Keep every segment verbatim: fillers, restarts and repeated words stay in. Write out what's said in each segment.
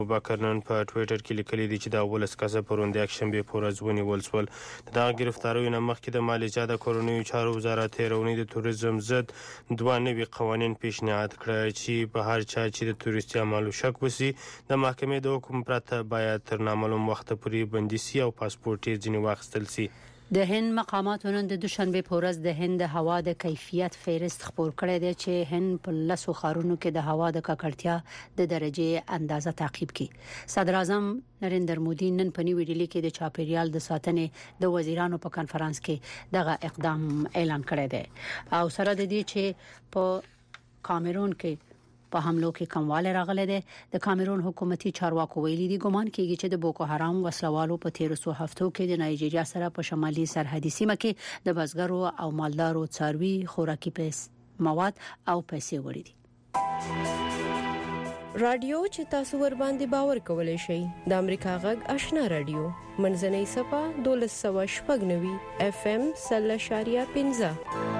ابوبکر نن په ټویټر کې لیکلي دي چې د اولس کسه پروند د یکشنبې په ورځ ونیول شول. د دغه ګرفتاریو نه مخکې د مالیزیا د کورنیو چارو وزارت تېره اونۍ د توریزم ضد دوه نوي قوانین پیشنهاد کړه چې په هر چا چې د تورستي اعمالو شک وشي د محکمې د حکم پرته باید تر نامعلوم وخته پورې بندي سي او پاسپورټ یې ځینې واخیستل سي. د هند مقاماتو نن د دوشنبه په ورځ د هند د هوا د کیفیت فهرست خپور کړی دی چې هند په لسو ښارونو کې د هوا د ککړتیا د درجه اندازه تعقیب کړي. صدر اعظم نریندر مودي نن په نیو ډیلی کې د چاپیریال د ساتنې د وزیرانو په کانفرنس کې دغه اقدام اعلان کړی دی او سره د دې چې په کامرون کې په حملو کې کمواله راغله ده. د کامرون حکومتي چارواکو ویلي دي ګمان کیږي چې د بوکو حرام وسلوالو په تیر څو هفتو کې د نایجیریا سره په شمالي سرحدي سیمه کې د بزګرو او مالدارو څاروي خوراکي پیس مواد او پیسې وړي دي. رادیو چې تاسو ور باندې باور کولای شئ د امریکا غږ آشنا رادیو منځنۍ صفه دولس سوه شپږ نوي اف ام سل اشاریه پنځه.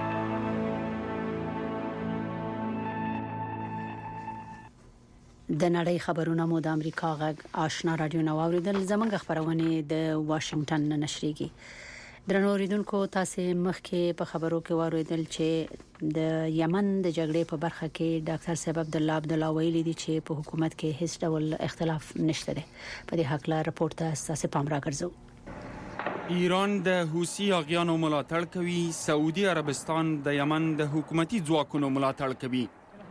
د نړۍ خبرونه مو د امریکا غږ آشنا رادیو نو اوریدل. زمونږ خبرونه د واشنگټن نشریږي. درنو اوریدونکو تاسو مخکې په خبرو کې واوریدل چې د یمن د جګړې په برخه کې ډاکټر صاحب عبد الله عبد الله ویلي دي چې په حکومت کې هیڅ ډول اختلاف نشته ده. په دې حق لا رپورت تاسو پام راګرځو. ایران د حوثي اغیانو ملاتړ کوي. سعودي عربستان د یمن د حکومتي ځواکونو ملاتړ کوي.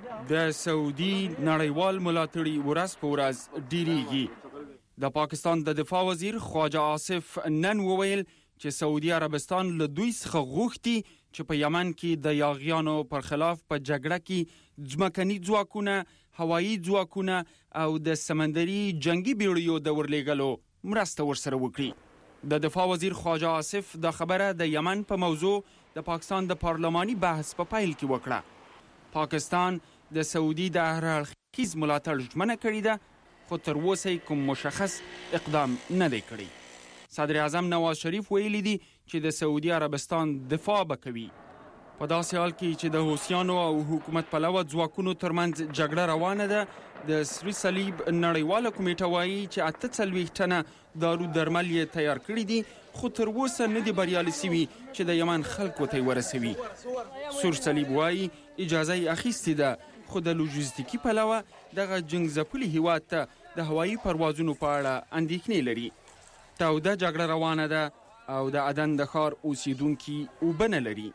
د سعودي نړیوال ملاتړي ورځ په ورځ ډیریږي. د پاکستان د دفاع وزیر خواجه آصف نن وویل چې سعودي عربستان له دوی څخه غوښتي چې په یمن کې د یاغیانو پر خلاف په جګړه کې ځمکني ځواکونه، هوایي ځواکونه او د سمندري جنگي بیړیو د ورلېګلو مرسته ورسره وکړي. د دفاع وزیر خواجه آصف د خبره د یمن په موضوع د پاکستان د پارلماني بحث په پیل کې وکړه. پاکستان د سعودي د هر اړخیز ملاتړ ژمنه کړې ده خو تر اوسه کوم مشخص اقدام نه دی کړی. صدر اعظم نواز شریف ویلي دي چې د سعودي عربستان دفاع وکوي. په داسې حال کې چې د حوثیانو او حکومت پلوه ځواکونو ترمنځ جګړه روانه ده، د سری صلیب نړیواله کمیټه وایي چې اته څلوېښت ټنه دارو درمل یې تیار کړي دي خو تر اوسه نه دي بریالي سوي چې د یمن خلکو ته ورسوي. سور صلیب وایي اجازه یې اخیستې ده خو د لوجستیکي پلوه دغه جنگ ځپلي هیواد ته د هوایي پروازونو په اړه اندېښنې لري. تاوده جګړه روانه ده او د عدن د ښار اوسیدونکي اوبه نه لري.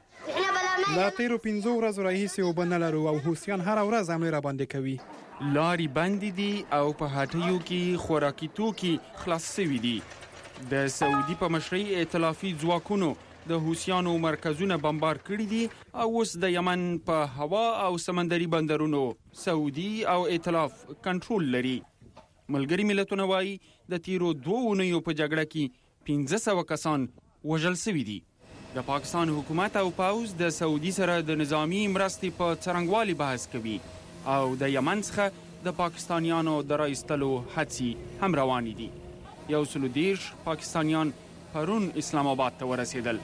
لا تیرو پنځو ورځو راهیسې اوبه نه لرو او حوثیان هره ورځ حملې را باندې کوي. لارې بندې دي او په هټیو کې خوراکي توکي خلاص شوي دي. د سعودي په مشرۍ ائتلافي ځواکونو د حوثیانو مرکزونه بمبار کړي دي او اوس د یمن په هوا او سمندري بندرونو سعودي او ائتلاف کنټرول لري. ملګري ملتونه وایي د تیرو دوه اونیو په جګړه کې پنځه سوه کسان وژل شوي دي. د پاکستان حکومت او پوځ د سعودي سره د نظامی مرستې په څرنګوالي بحث کوي او د یمن څخه د پاکستانیانو د راایستلو هڅې هم روانې دي. یو سلو دیرش پاکستانیان پرون اسلام آباد ته ورسېدل.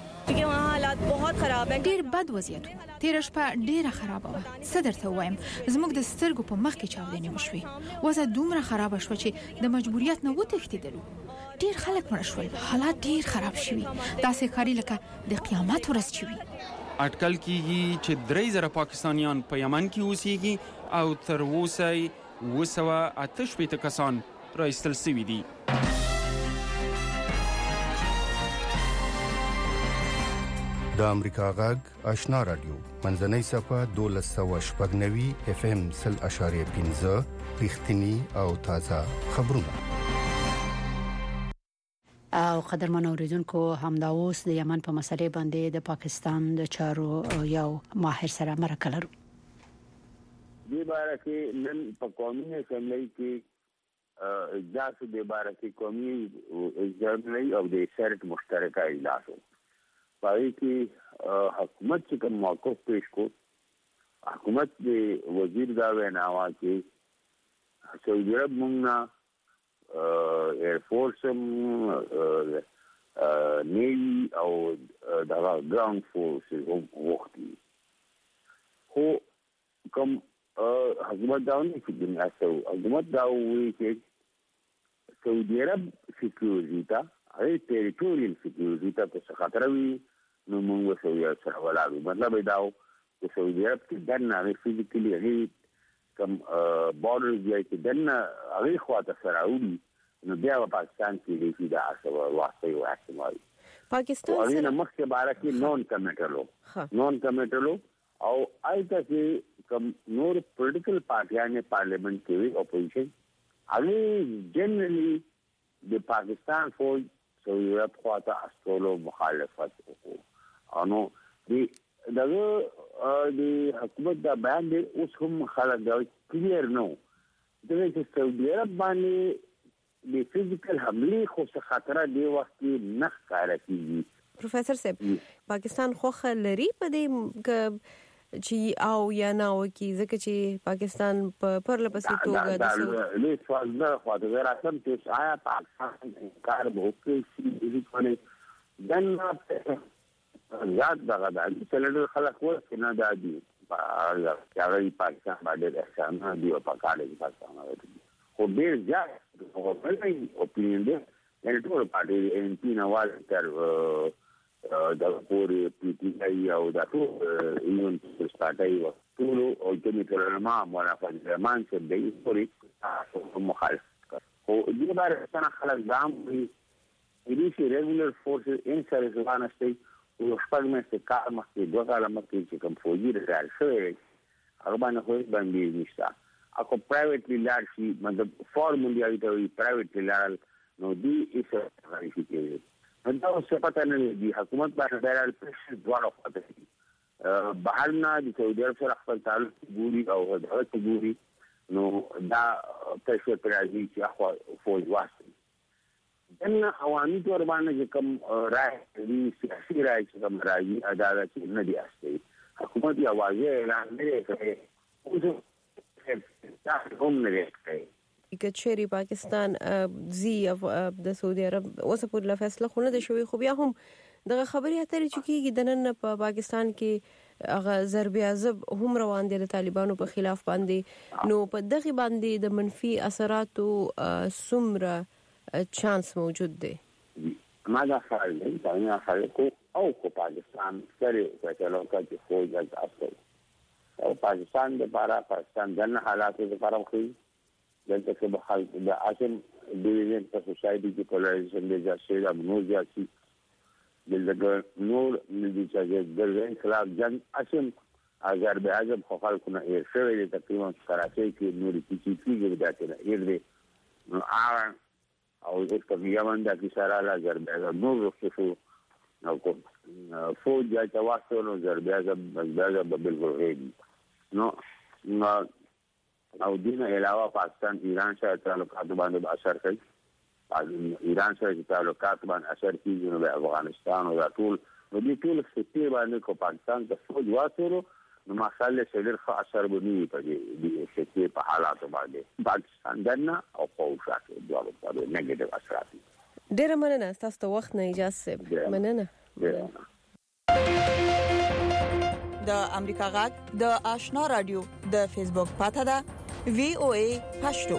ډیر بد وضعیت و. تیر شپه ډیره خرابه وه. څه درته ووایم، زموږ د سترګو په مخ کې چاودنې وشوې. وضع دومره خرابه شوه چې د مجبوریت نه وتښتېدلو. ډیر خلک مړه شول. حالات ډیر خراب شوي. داسې ښکاري لکه د قیامت ورځ چې وي. اټکل کیږي چې درې زره پاکستانیان په یمن کې اوسېږي او تر اوسه اوه سوه اته شپېته کسان راایستل شوي دي. د امریکا غږ آشنا رادیو منځنۍ صفه دولس سوه شپږ نوي اف ام سل اشاریه پنځه رښتینی او تازه خبرونه. او قدرمن اوریدونکو همدا اوس د یمن په مسلې باندې د پاکستان د چارو یو ماهر سره مرکه لرو. دې باره کې نن په قومي اسمبلی کې اجلاس د باره کې قومي اسمبلی او د سرټ مشترکه اجلاس و. پای کې حکومت چې کوم موقف پیش کو، حکومت د وزیر دا وینا وا چې سعودي عرب مونږ ایر فورس هم نیوي او دغه ګراوند فورس هم وختي خو کوم حکومت دا نه چې دنیا سو حکومت دا وی چې سعودي عرب سکیورټي تا هغه ټریټوریل سکیورټي ته څه خطر وي نو موږ سعودي عرب سره ولاړو مطلب دا چې سعودي عرب کې دنه فزیکلی هغه کم بارډر دی چې دنه هغه خواته سره وړي نو بیا په پاکستان کې دې دا څه واسطه یو احتمال پاکستان سره اورینه مخکې بارا کې نون کمیټلو نون کمیټلو او آیته چې کوم نور پولیټیکل پارټیانه پارلیمنت کې اپوزیشن هغه جنرالي د پاکستان فوج سعودي عرب خواته استولو مخالفت وکړو انو د دغه د حکومت د بیان دی اوس هم خلک دا کلیر نو دغه چې سعودي عرب باندې د فزیکل حمله خو څه خطر دی وخت کې نه ښکارا کیږي پروفیسور صاحب پاکستان خو خلري په دې چې او یا نه او کې ځکه چې پاکستان په پرلپسې توګه د څه له سوال نه خاطر راځم چې آیا پاکستان کار به وکړي چې کومه دنه یاد دغه د څلور خلک ورته نه دادي هغه پاکستان باندې احسان دی او پاکستان پاکستان خو ډیر ځای او په اپینین دی ان ټول پارټي ان پی نواز تر د پورې پی ټی آی او د ټول ایون سټاټای او ټول او د میټرما مولا فزمان چې د پورې مخالفت او د بار څنګه خلک ځام وي دې چې ریګولر فورسز ان سرزوانه شي او خپل مې کار مخکې دوه کاله مخکې چې کوم فوجي راځي شوی هغه باندې خو باندې نشته اكو پرایویټلی لار شي مطلب فارمولي ایتوي پرایویټلی لار نو دی ایسه غوښتي کېږي دا څه پته نه دی حکومت باندې ډېر پرشر دواړه خواته بهر نه د سعودي عرب سره خپل تعلق ګوري او دغه ګوري نو دا پرشر پر راځي چې اخو فوج واسي دنه عوامي تور باندې کوم رائے دی سیاسي رائے چې کوم راځي عدالت نه دی اسي حکومت یې واځي اعلان نه کوي اوس دا کوم نه کوي کچېری پاکستان زی د سعودي عرب اوس په لا فیصله خونه د شوی خو بیا هم دغه خبري اترې چکیږي د نن په پاکستان کې هغه ضرب عذاب هم روان دي د طالبانو په خلاف باندې نو په دغه باندې د منفي اثراتو سمره چانس موجود دی ما دا خیال دی دا نه خلکو او په پاکستان سره فیصله کوي خو د اصل او پاکستان د بارا پاکستان د حالاتو لپاره خو دلته کې به خلک د اصل ډیویژن په سوسایټي کې پولرایزیشن د ځای د نور ځاسي دلته نور ملي چې د خلاف جنگ اصل اگر به اعظم خلکو نه یې شوی د تقریبا کراچۍ کې نور کیږي کیږي داته نه یې نو او د کمیابان د کیساره لا ضربه نور وسو نو کو فوج یا تواسو نو ضربه ضربه بالکل هیڅ نو او دینه علاوه پاکستان ایران سره تعلقات باندې اثر کوي ایران سره تعلقات باندې اثر کوي نو افغانستان او ټول نو دې ټول ستې باندې کو پاکستان ته فوج واسره نو مخاله شلر خو اثر بني په دې ستې په حالات باندې پاکستان دنه او قوشاته دغه په نیگیټیو اثرات ډېر مننه تاسو ته وخت نه اجازه مننه د امریکا غږ د آشنا رادیو د فیسبوک پاته ده وی او ای پښتو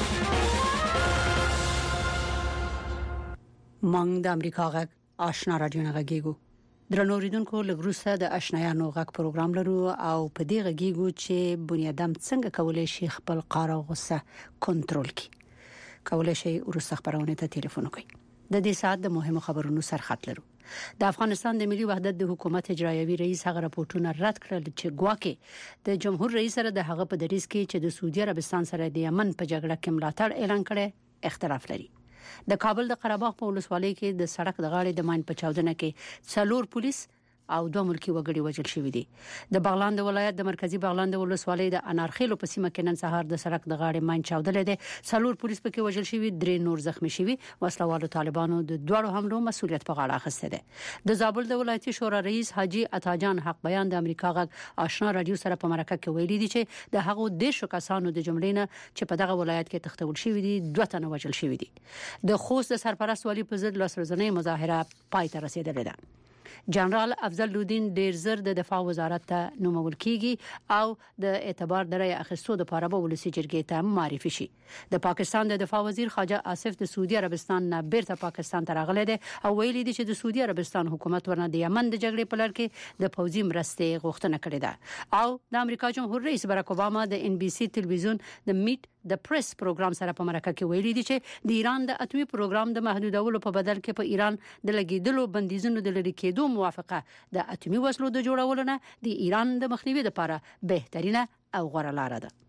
مونږ د امریکا غږ آشنا رادیو نه غږیږو درنو ریدونکو لګروسه د آشنایانو غږ پروګرام لرو او په دې غږیږو چې بنیادم څنګه کولای شي خپل قاره غوسه کنټرول کړي کولای شي ورسره خبرونه ته ټلیفون وکړي د دې ساعت د مهمو خبرونو سرخط لرو د افغانستان د ملي وحدت د حکومت اجرایوي رئیس هغه راپورټونه رد کړل چې ګواکې د جمهور رئیس سره د هغه په دریس کې چې د سعودي عربستان سره د یمن په جګړه کې ملاتړ اعلان کړي اختلاف لري د کابل د قره باغ په ولسوالۍ کې د سړک د غاړې د ماین په چاودنه کې څلور پولیس او دوه ملکی وګړي وژل شوی دي د بغلان د ولایت د مرکزی بغلان د ولسوالۍ د انارخیلو په سیمه کې نن سهار د سړک د غاړې ماین چاودل دي څلور پولیس پکې وژل شوی درې نور زخمی شوی وسلوالو طالبانو د دوړو حملو مسؤلیت په غاړه اخیسته ده د زابل د ولایتي شورا رئیس حاجی عطاجان حق بیان د امریکا غږ آشنا رادیو سره په مرکه کې ویلي دي چې د هغو د شو کسانو د جملې نه چې په دغه ولایت کې تختول شوی دي دوه تنه وژل شوی دي د خوست د سرپرست والی په ضد لاسرزنې مظاهره پای ته رسیدلې ده جنرال افضل لودین ډیر زر د دفاع وزارت ته نومول کیږي او د اعتبار درې اخیستو د لپاره به ولسی جرګې ته معرفي شي. د پاکستان د دفاع وزیر خواجه آصف د سعودي عربستان نه بیرته پاکستان ته راغلی دی او ویلي دی چې د سعودي عربستان حکومت ورنه د یمن د جګړې په لړ کې د پوځي مرستې غوښتنه کړې ده او د امریکا جمهور رئیس باراک اوباما د ان بي سي تلویزیون د میټ د پریس پروګرام سره په مرکه کې ویلي دي چې د ایران د اتومي پروګرام د محدودولو په بدل کې په ایران د لګیدلو بندیزونو د لري کېدو موافقه د اتومي وسلو د جوړولو نه د ایران د مخنیوي لپاره بهترینه او غوره لار ده.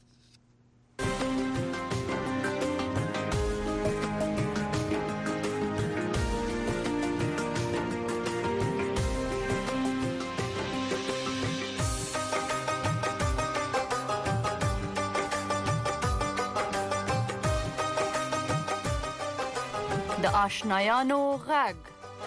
د آشنایانو غږ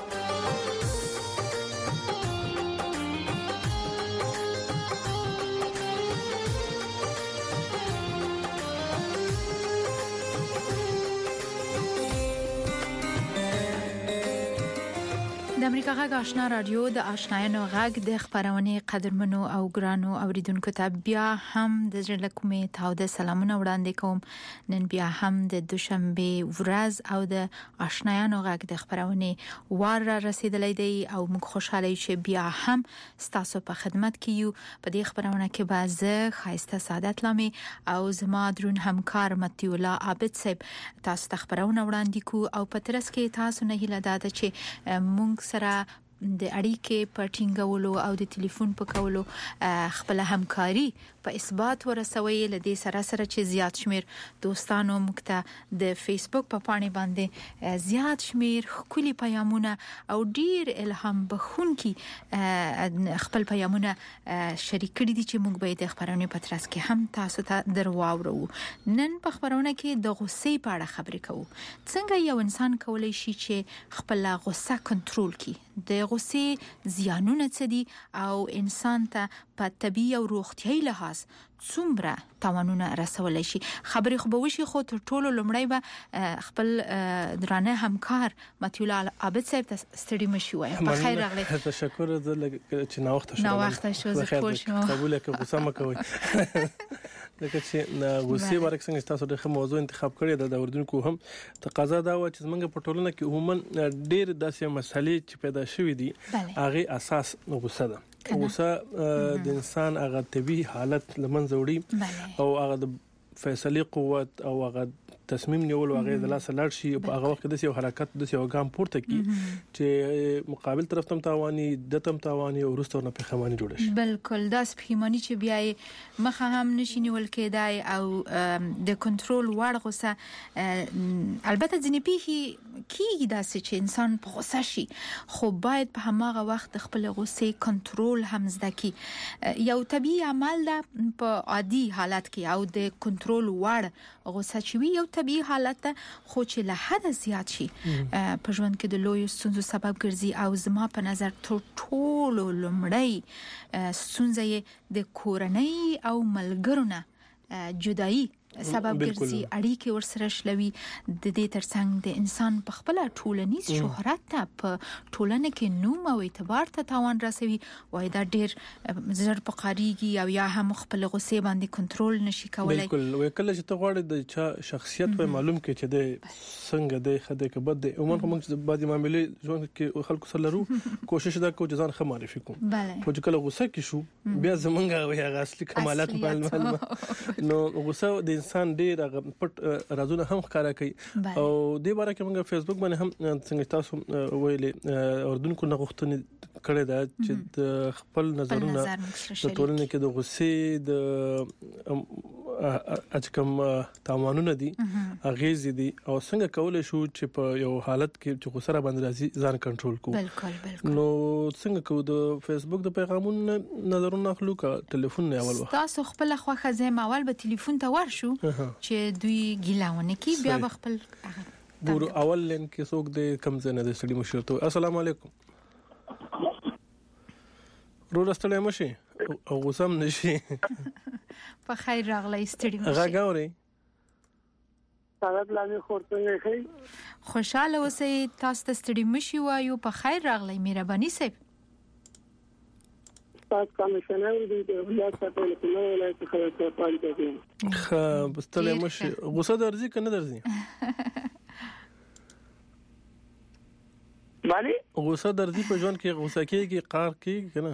د امریکا غږ آشنا رادیو د آشنایانو غږ د خبرونه قدرمنو او ګرانو اوریدونکو ته بیا هم د زړه کومې تاوده سلامونه وړاندې کوم. نن بیا هم د دوشنبه ورځ او د آشنایانو غږ د خبرونه وار را رسیدلې دی او موږ خوشاله یو چې بیا هم ستاسو په خدمت کې یو. په دې خبرونه کې بعضه خایسته سعادت لامي او زما درون همکار متي الله عابد صاحب تاسو ته خبرونه وړاندې کو او په ترڅ کې تاسو نه هیله ده چې موږ سره د اړیکې په ټینګولو او د ټلیفون په کولو خپل همکاري په اثبات ورسوي. لدې سره سره چې زیات شمیر دوستانو مکته د فیسبوک په پاڼې باندې زیات شمیر خولي پیغامونه او ډیر الهام بخونکي خپل پیغامونه شریک کړي دي چې موږ به د خبرونه په ترڅ کې هم تاسو ته درواورو. نن په خبرونه کې د غصې په اړه خبرې کوو. څنګه یو انسان کولای شي چې خپل غصه کنټرول کړي، د غصې زیانونه څه دي او انسان ته په طبي او روغتيایي لحاظ څومره تاوانونه رسولای شي. خبرې خو به وشي خو تر ټولو لومړی به خپل درانه همکار متي الله عابد صاحب ته ستړي مشي وای. په خیر راغلی. تشکر زه چې نا وخت شو. نا وخت شو زه خوش یم. قبول کړه غوسه مکوئ. لکه چې غوسې بارک څنګه تاسو د موضوع انتخاب کړی د اوردونکو هم تقاضا دا و چې موږ په ټولنه کې عموما ډېر داسې مسالې چې پیدا شوې دي هغه اساس غوسه ده. غوسه د انسان هغه طبيعي حالت لمنځه وړي او هغه د فیصله قوت او هغه تصمیم نیول او هغه د لاس لاړ شي په هغه وخت د یو حرکت د یو ګام پورته کی چې مقابل طرف تم تاواني د تم تاواني او ورستو نه پخمانی جوړ شي. بالکل دا سپیمانی چې بیا مخه هم نشي نیول کېدای او د کنټرول وړ غوسه البته ځنې پیخي کیږي دا چې انسان په غوسه شي خو باید په هماغه وخت خپل غوسه کنټرول هم زده کی. یو طبيعي عمل ده په عادي حالت کې او د کنټرول وړ غوسه چې یو طبيعي حالت ده خو چې له حد زیات شي په ژوند کې د لوی ستونزو سبب ګرځي او زما په نظر ټول لومړی ستونزه د کورنۍ او ملګرو نه جدایي سبب ګرځي، اړیکې ورسره شلوي. د دې ترڅنګ د انسان په خپل ټولنیز شهرت ته په ټولنه کې نوم او اعتبار ته تاوان رسوي. وای دا ډیر زر پقاریږي او یا هم خپل غصې باندې کنټرول نشي کولای. بالکل وای کله چې ته غواړې د چا شخصیت په معلوم کې چې د څنګه د خدای کې بد دی عموما کوم چې بعضی معاملې ژوند کې خلکو سره لرو کوشش دا کوو چې ځان ښه معرفي کوو. خو چې کله غصه کې شو بیا زمونږ وای هغه اصلي کمالات معلومه نو غصه د انسان ډیر پټ رازونه هم ښکارا کوي او د باره کې موږ فیسبوک باندې هم څنګه تاسو ویلې اردوونکو نه غوښتنه کړې ده چې د خپل نظرونه د ټولنې کې د غصې د اچکم تاوانونه دي اغیز دي او څنګه کولای شو چې په یو حالت کې چې غصه را باندې راځي ځان کنټرول کوو. بالکل بالکل. نو څنګه کوو د فیسبوک د پیغامونو نظرونه اخلو کا ټلیفون نه اول وخت تاسو خپل خوخه زم اول به ټلیفون ته ورشو چې دوی ګیلاونه کی بیا خپل ګورو اول لین کې څوک د کم زنه د سړي مشورته. السلام علیکم. رو راستلې مشي او غوسم نشي. په خیر راغلی ستړي مشي. هغه غوري سعادت لامي خورته خي خوشاله اوسئ تاسو ته ستړي مشي وایو په خیر راغلی مهرباني صاحب تاسو کمیشنر دی د ولایت په ټولنه ولایت خبرته پاتې دي خا بستله مشي غوسه درځي کنه درځي مالي غوسه درځي په ژوند کې غوسه کېږي قار کېږي کنه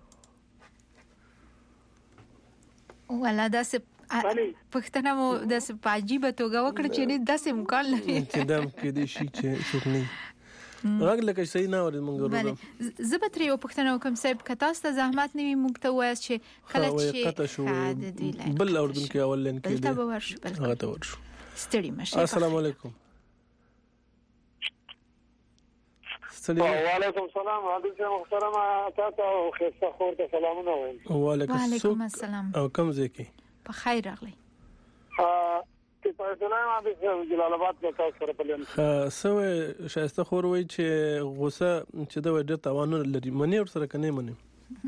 ولا داسې پښتنه مو داسې پاجيبه توګه وکړه چې نه داسې مکان لري چې دم کې دي شي چې څوک نه راغ لکه صحیح نه ورته مونږ ورو زبتري او پښتنه کوم صاحب کتا ست زحمت نیوي مونږ ته وایي چې کله چې بل اردن کې اول لین کې دي هغه ته ورشو ستړي مشه السلام علیکم وعلیکم السلام حضرت محترم تاسو او خسته خورته سلامونه وایم وعلیکم السلام او کوم ځکه په خیر راغلی ا په پښتنه باندې جلال آباد کې تاسو سره پلان ها سوې شایسته خور وای چې غوسه چې د وړ توان لري منی ور سره کنه منی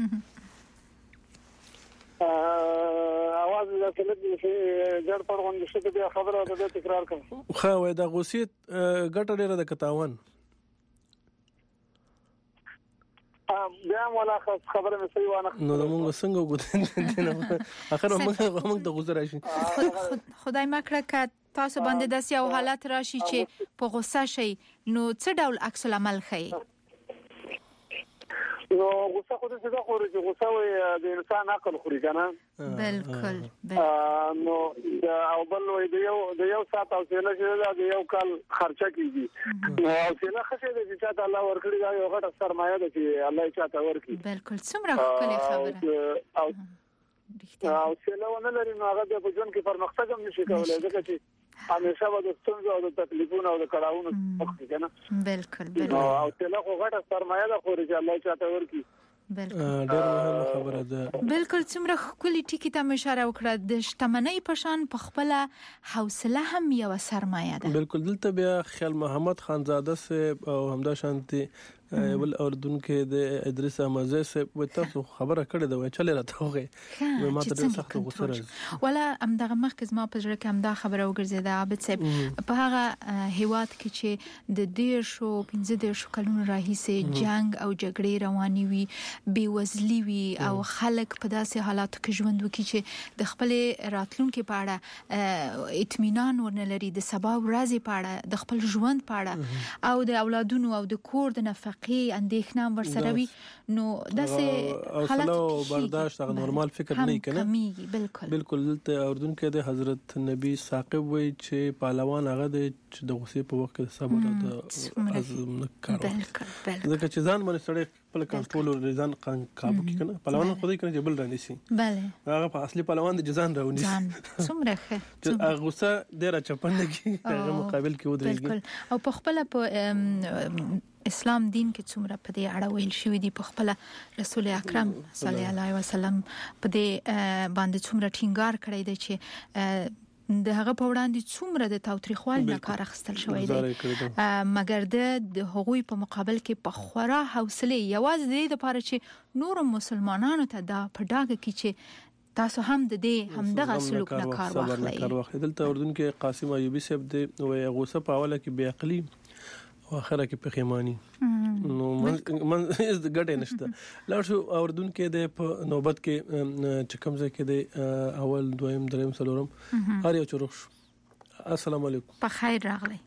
ا اواز د کله چې ګړ پر غونډه شته بیا خبره ده تکرار کوم خو وای د غوسې ګټه ډیره د کتاوان بیا مولا خبره مې صحیح وانه نو موږ څنګه وګورئ اخر موږ موږ د غوسه راشي خدای مکړه ک تاسو باندې داسې یو حالت راشي چې په غوسه شي نو څه ډول عکس العمل ښيي نو غوسه خو دې څه خوري چې غوسه وي د انسان عقل خوري کنه بالکل نو او بل وي د یو د یو سات او څه نه چې د یو کال خرچه کیږي نو او څه نه خشه دې چې الله ورکړي دا یو غټه سرمایه ده چې الله یې چاته ورکړي بالکل څومره ښکلې خبره او او څه نه ونه لري نو هغه په ژوند کې پرمختګ هم نشي کولای ځکه چې همیشه به د ستونزو او د تکلیفونو او د کړهونو مخ کې کنه بالکل بالکل او څه له غټه سرمایه ده خو چې الله چاته ورکړي بالکل ډېر مهمه خبره ده بالکل څومره خولي ټکی ته اشاره وکړه د شتمنۍ په شان په خپل حوصله هم یو سرمایه ده بالکل دلته بیا خیال محمد خانزاده سے او همدا شانتي ول اردن کې د ادریس احمدزی سے تاسو خبره کړې ده وای چلې راته وغه ما ته سخت غوسه راځي ولا ام دغه مخکې ما په ځړ کې ام دا خبره وګرځیده عابد صاحب په هغه هیواد کې چې د ډیر شو پنځه ډیر شو کلونو راهیسه جنگ او جګړې رواني وي بیوزلی وي او خلک په داسې حالاتو کې ژوند وکړي چې د خپل راتلونکو په اړه اطمینان ورنلري د سبا ورځې په اړه د خپل ژوند په اړه او د اولادونو او د کور د نفقې اندېښنه ورسره وي نو داسې حالات برداشت هغه نورمال فکر نه کنه بالکل بالکل ته اردن کې د حضرت نبی ثاقب وای چې پهلوان هغه د غصې په وخت کې صبر او د عزم کار بالکل ځکه چې ځان باندې سره خپل کنټرول او ځان قابو کې کنه پهلوان خو دې کنه جبل رانی سي bale هغه په اصلي پهلوان د ځان راونی ځان څومره ښه غصه ډیره چپنه کې هغه مقابل کې ودرېږي بالکل او په خپل په اسلام دین کې څومره په دې اړه ویل شوی دی په خپل رسول اکرم صلی الله علیه وسلم په دې باندې څومره ټینګار کړی دی چې د هغه په وړاندې څومره د تاوتریخوالي نه کار اخیستل شوی دی مګر د هغوی په مقابل کې په خورا حوصله یوازې د دې لپاره چې نور مسلمانانو ته دا په ډاګه کې چې تاسو هم د دې همدغه سلوک نه کار واخلئ دلته اردن کې قاسم ایوبی صاحب د غوسه په حواله کې بیا عقلی او اخره کې پخیمانی نو من از ګټه نشته لاړ شو اردن کې د نوبت کې چکمزه کې د اول دویم دریم څلورم هر یو چروښ السلام علیکم په خیر راغلی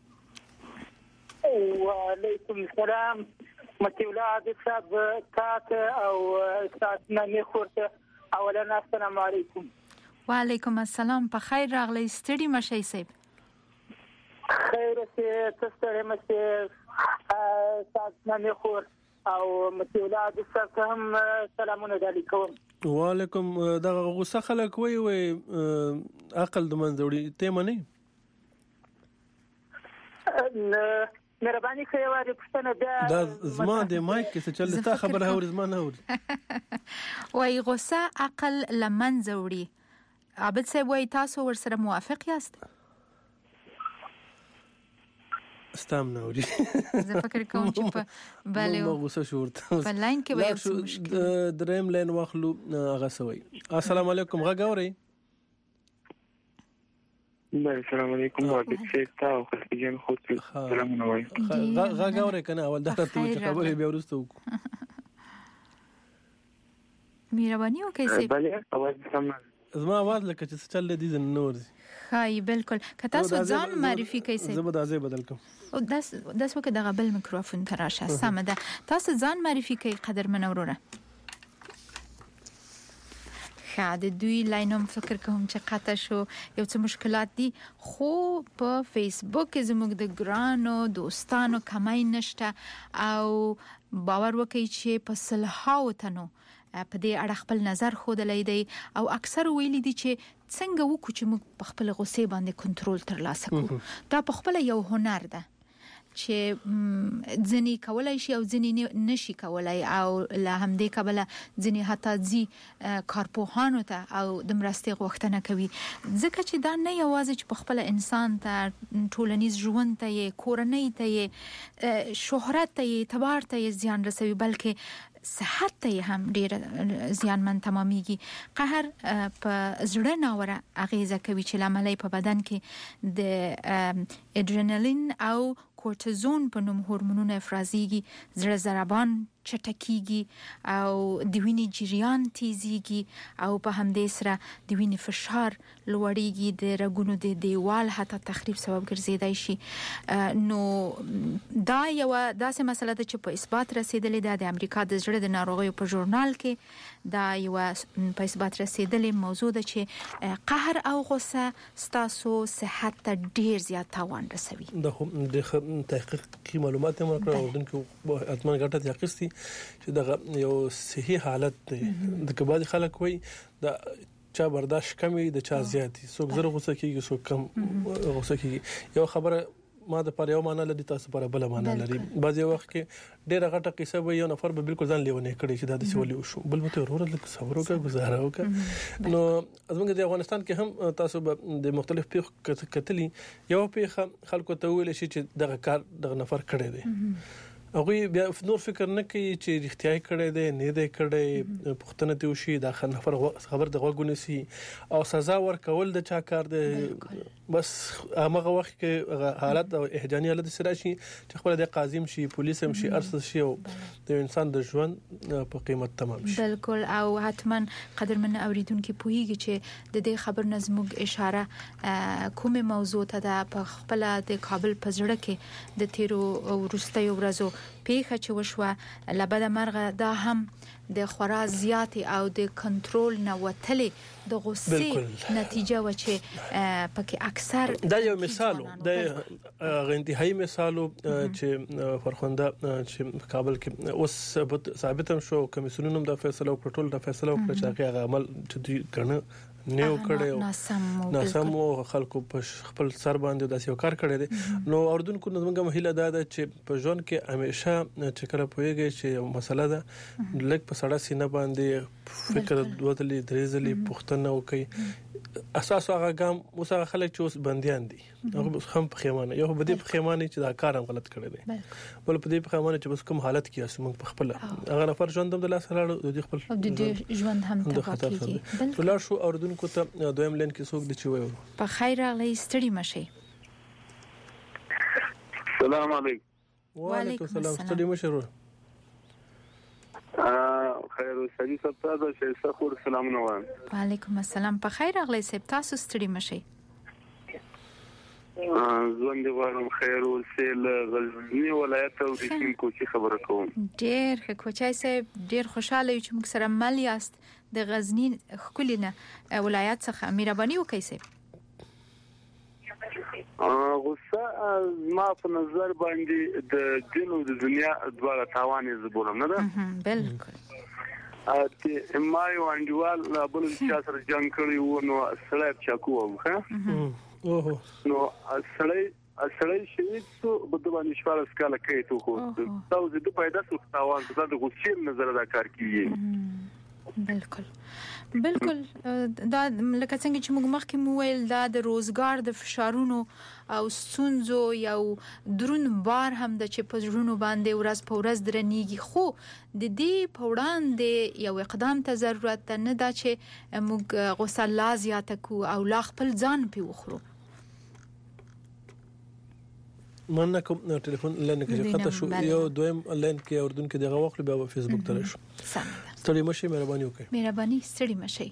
وعلیکم السلام متولى صاحب تات او استاد نامي خورته اولا السلام علیکم وعلیکم السلام په خیر راغلی ستړي مشي صاحب خیر سه تستړی مشه استاد نامي خور او متولى صاحب هم سلامونه علیکم وعلیکم دا غوسه خلک وای وای عقل د منځوړي ته منی مهرباني کوي واره پښتنه دا زما د مایک کې څه چل تا خبره اور زما نه اور وای غوسه عقل لمنځوړي عابد صاحب وای تاسو ورسره موافق یاست استام نوري زه فکر کوم چې په bale نو غوسه شورت په لاین کې به یو مشکل دریم لاین واخلو هغه سوي السلام علیکم غا غوري السلام علیکم وعلیکم السلام او خدای خو سلام نو وای غا غاورې کنه اول دا ته چې خبرې بیا ورسته مهرباني وکړئ بله اواز سم زما اواز لکه چې چل دي د نور دي هاي بالکل کته سو ځان معرفي کوي زه به دازې بدل کوم او داس داس وکړه د غبل میکروفون تراشه سم ده تاسو ځان معرفي کوي قدر منوروره خاله دوی لاینوم فکر کوم چې قطع شو یو څه مشکلات دي خو په فیسبوک کې زموږ د ګرانو دوستانو کمای نشته او باور وکړئ چې په صلحاو تنو په دې اړه خپل نظر خودلې دی او اکثر ویلي دي چې څنګه وکړو چې موږ په خپل غوسه باندې کنټرول ترلاسه کړو دا په خپل یو هنر ده چې ځنی کولای شي او ځنی نشي کولای او له همدې کبله ځنی حتی ځي کارپوهانو ته او د مرستې غوښتنه کوي ځکه چې دا نه یوازې چې په خپل انسان ته ټولنیز ژوند ته کورنۍ ته شهرت ته اعتبار ته ځان رسوي بلکې صحت ته هم ډیر زیانمن تمامېږي قهر په زړه ناوره اغیزه کوي چې لامل په بدن کې د اډرینالین او کورتیزون په نوم هورمونونه افرازيږي زړه ضربان چټکیږي او د وینې جریان تیزیږي او په همدې سره د وینې فشار لوړیږي د رګونو د دیوال حتی تخریب سبب ګرځیدای شي نو دا یو داسې مسله ده چې په اثبات رسیدلې ده د امریکا د زړه د ناروغیو په ژورنال کې دا یو په اثبات رسیدلې موضوع ده چې قهر او غوسه ستاسو صحت ته ډیر زیات تاوان رسوي د تحقیقي معلومات هم راکړه ورته اتمن ګټه تحقیقي چې دا یو صحیح حالت دی د کباز خلک وای دا چا برداشت کمی د چا زیاتی څوک زره غوسه کیږي څوک کم غوسه کیږي یو خبره ما د پر یو معنا لري تاسو پر بل معنا لري بعضی وخت کې ډیره غټه قصه وي یو نفر به بالکل ځان لیونه کړي چې دا د سیولي وشو بل به ورور لکه صبر وکړه گزاره وکړه نو زموږ د افغانستان کې هم تاسو د مختلف پیښو کتلی یو پیښه خلکو ته ویل شي چې دغه کار دغه نفر کړی دی هغه بیا نور فکر نه کوي چې اختیار کړي دي نه دي کړي پښتنه ته وشي دا نفر خبر د غوګونه سي او سزا ورکول د چا کار دی بس هغه وخت کې حالت او احجاني حالت سره شي چې خپل د قاضي شي پولیس هم شي ارس شي او د انسان د ژوند په قیمت تمام شي بالکل او حتما قدرمن اوریدونکو پوهیږي چې د دې خبر نظموږ اشاره کومه موضوع ته د خپل د کابل په ځړه کې د تیرو ورستیو ورځو پیښه چې وشوه لبد مرغه دا هم د خورا زیات او د کنټرول نه وتلې د غصې نتیجه و چې پکې اکثر دا یو مثال د انتهایی مثال چې فرخنده چې کابل کې اوس ثابت هم شو کمیسیونونو د فیصله او پټول د فیصله او چې عمل چې دوی کنه نیو کړو ناسم خلکو په خپل سر باندې داسې یو کار کړی دی نو اردوونکو زموږه مهله دا ده چې په ژوند کې همیشه چې کله پوهیږي چې مسله ده لکه په سړه سینه باندې فکر دوتلې درېزلې پښتنه وکي اساس هغه ګام اوس هغه خلک چې اوس بنديان دي هغه هم په خیمانه یو په دې په خیمانه چې دا کار هم غلط کړی دی بل په دې په خیمانه چې بس کوم حالت کې اسمن په خپل هغه نفر ژوند د لاس راړو د خپل د ژوند هم تباہ کیږي بل شو اردوونکو ته دویم لین کې څوک د چوي په خیر راغلی ستړي مشي السلام علیکم وعلیکم السلام ستړي مشي ورو خیر سړي صاحب تاسو شه خور سلام نو وعلیکم السلام په خیر راغلی سپ تاسو ستړي مشي ژوند غواړم خیر او سیل غزنی ولایت او د سیم کوچی خبره کوم ډیر ښه کوچای سپ ډیر خوشاله یم چې موږ سره مل یاست د غزنی خلینه ولایت څخه مهرباني وکړئ سپ غوسه ما په نظر باندې د دین او د دنیا دواړه تاوان یې زبولم نه ده بالکل اته ما یو انډوال بل چې سره جنگ کړی و نو سړی چاکو وخه اوه نو سړی سړی شهید سو بده باندې شوال سکاله کوي ته خو تاسو د پیدا سو تاوان د غوسې نظر دا کار کوي بالکل بالکل دا لکه څنګه چې موږ مخکې مویل دا د روزګار د فشارونو او ستونزو یو درون بار هم د چې په ژوند باندې ورځ په ورځ درنیږي خو د دې په وړاندې یو اقدام ته ضرورت نه دا چې موږ غوسه لا زیاته کو او لا خپل ځان په وخورو من کوم ټلیفون لاین کې خطا شو یو دویم لاین کې اردن کې دغه وخت بیا په فیسبوک ته شو ستړي مشي مهرباني وکړئ مهرباني ستړي مشي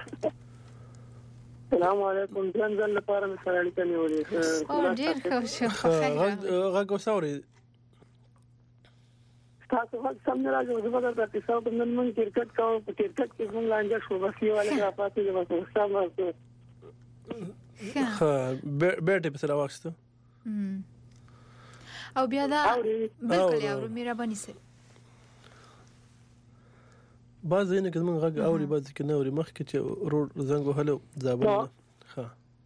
السلام علیکم ځان ځان لپاره مې سره اړیکه نیولې او ډیر ښه شو غږ وسوري تاسو هم سم نه راځي زه به تاسو ته په نن مونږ کرکټ کوو په کرکټ کې موږ لاندې شو بس یو ولې راپاتې د وسوسه مې ها بیٹه په سره واخسته او بیا دا بالکل یو مهرباني سره باز نه کوم غږ اوري باز کې نه اوري مخکې چې روډ زنګ وهلو ځابل ها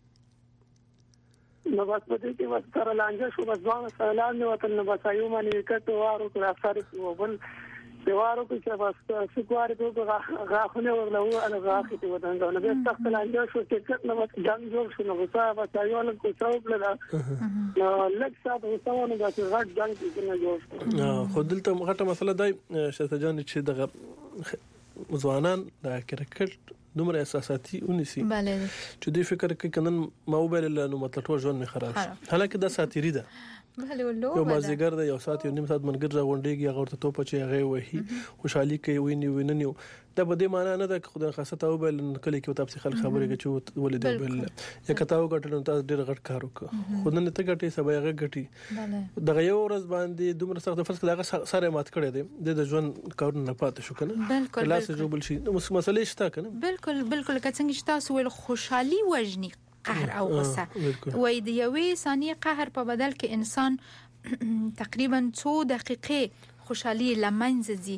نو بس په دې کې وس تر لانجه شو بس ځان سلام نو وطن نو بس ایو باندې کټ وارو کړه افسر کو بل دیوارو کې چې بس سکوار ته غاخونه ورلو انا غاخې ته ودان نو بس تخت لانجه شو چې کټ نو بس جنگ جوړ شو نو بس بس ایو له کو څو بل نو لک سات وسونه بس غټ جنگ کې نه جوړ خو دلته غټه مسله دی شته جان چې دغه ځوانان د کرکټ دومره احساساتي ونیسي چې دوی فکر کوي کنن موبایل له نو مطلب ټول ژوند نه خراب شي حالکه دا ساتيري ده بله ولو یو مازیګر د یو سات یو نیم سات منګر راغونډيږي هغه ورته توپ چې هغه وਹੀ خوشحالي کوي ویني ویننیو دا به د معنا نه ده خدای خاصه ته وبل کلی کې تاسو خل خبرې کې چې ولې دی بل یا کتاو غټل تاسو ډېر غټ کار وکړو خو نن ته غټي سبا هغه غټي دغه یو ورځ باندې دومره سخت فرصت دغه سره مات کړی دی د ژوند کارونه نه پاتې شو کنه کلاس جوړ شي نو مسلې شته کنه بالکل بالکل که څنګه چې تاسو ول خوشحالي وجني قهر او غصه وای د یوې ثانیه قهر په بدل کې انسان تقریبا څو دقیقې خوشحالي لمنځ دي